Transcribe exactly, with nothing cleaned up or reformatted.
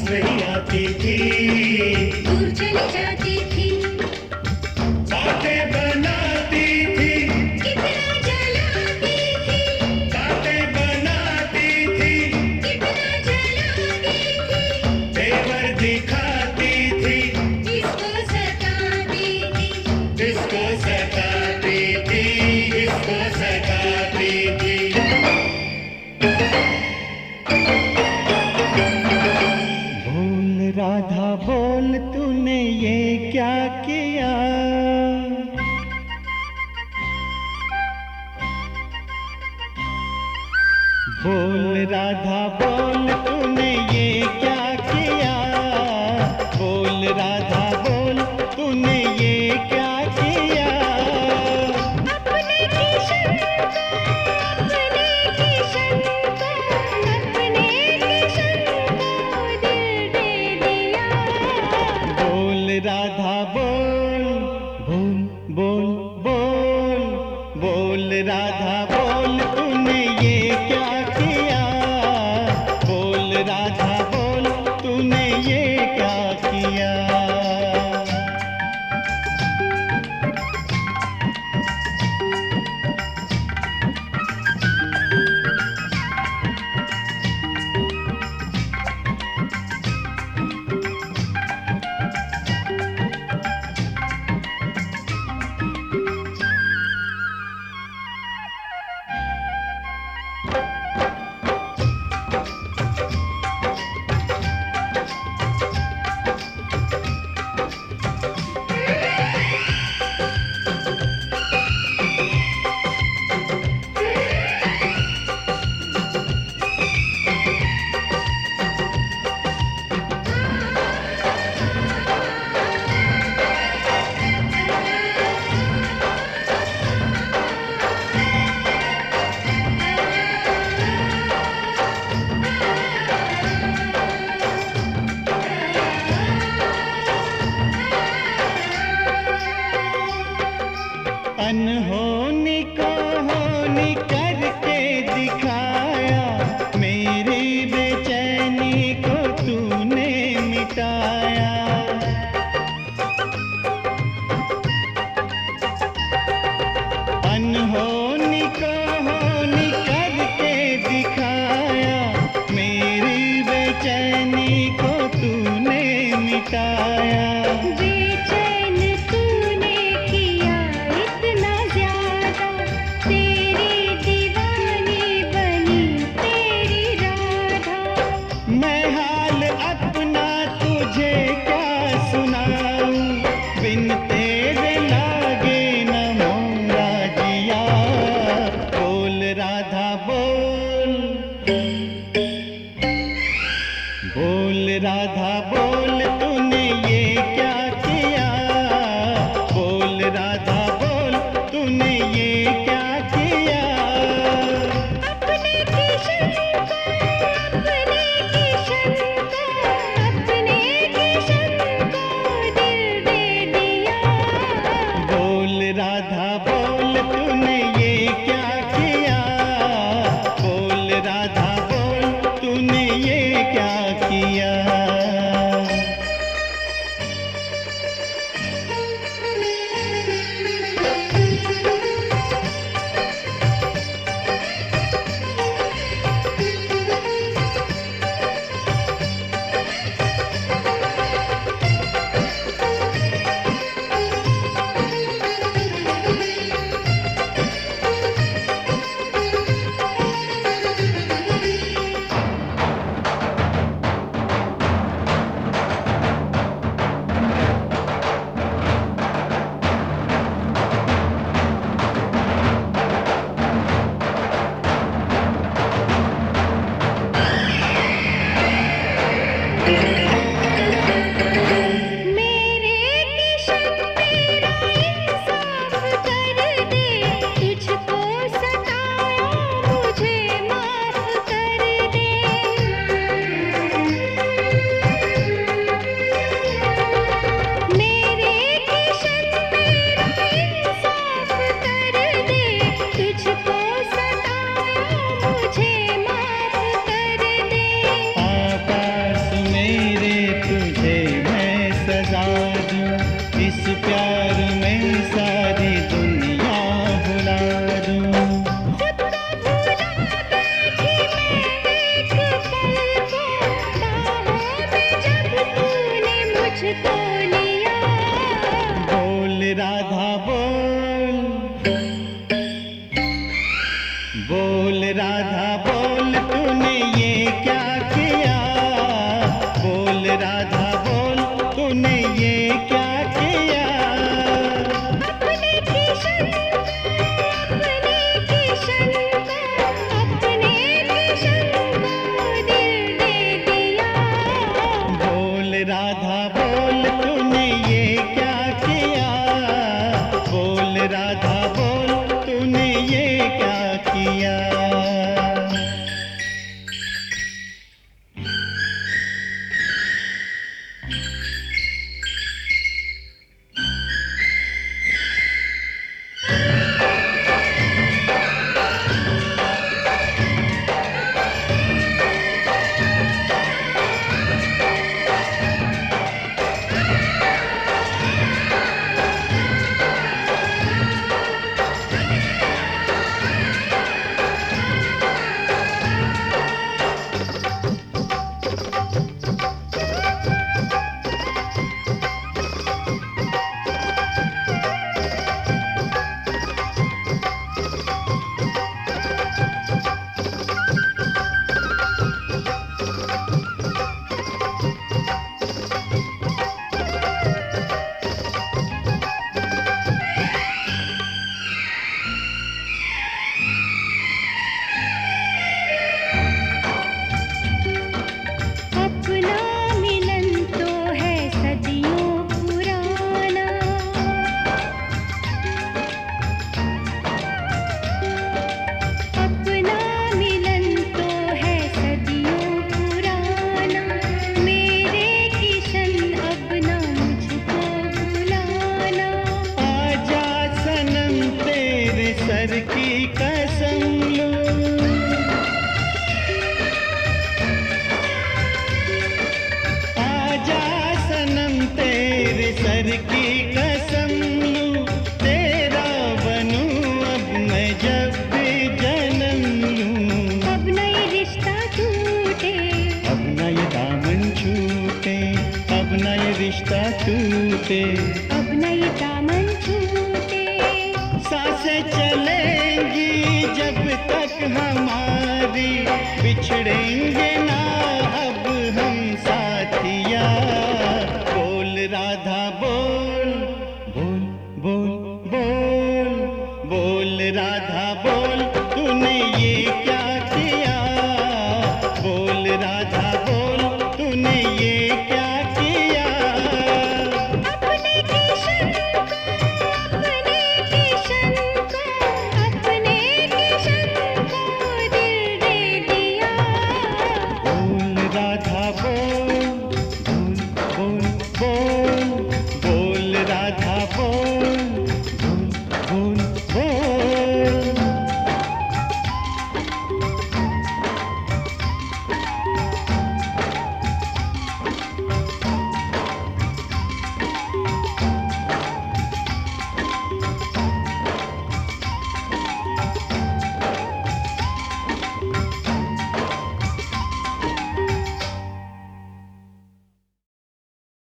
नहीं आती थी, दूर चली जाती थी, बातें बनाती थी, कितना जलाती थी, बातें बनाती थी, कितना जलाती थी, तेवर दिखाती थी, जिसको सताती थी, जिसको सताती थी, जिसको सताती थी। बोल राधा बोल, तूने ये क्या किया? बोल राधा बोल, तूने ये क्या किया? बोल राधा बोल, तूने ये क्या किया? अपने किशन को, अपने किशन को, अपने किशन को दिल दे दिया। बोल राधा बोल, बोल बोल बोल, बोल राधा बोल, तूने ये क्या किया? बोल राधा बोल, तूने ये क्या किया? अनहोनी को होनी करके दिखाया, मेरी बेचैनी को तूने मिटाया। अनहोनी को होनी करके दिखाया, मेरी बेचैनी को तूने मिटाया। बेचैन तूने किया इतना ज्यादा, तेरी दीवानी बनी तेरी राधा। मैं हाल अपना तुझे क्या सुनाऊं, बिन तेरे लागे न मोरा जिया। बोल राधा बोल, बोल राधा बोल, तूने ये क्या किया? बोल राधा बोल, तूने ये क्या किया? अपने किशन को, अपने किशन को, अपने किशन को दिल दे दिया। बोल राधा बोल, तूने ये क्या किया? बोल राधा बोल, तूने ये क्या किया? राधा बोल तूने ये क्या किया। अपने किशन अपने किशन को अपने किशन को दिल दे दिया। बोल राधा बोल तूने ये क्या किया। बोल राधा बोल तूने ये क्या किया। सर की कसम लूं, आजा सनम तेरे सर की कसम लूं, तेरा बनूं अब मैं जब भी जन्म लूं। अब न ये रिश्ता टूटे, अब न ये दामन छूटे, अब न ये रिश्ता टूटे, अब न ये दामन छूटे। सांसें चलेंगी जब तक हमारी, बिछड़ेंगे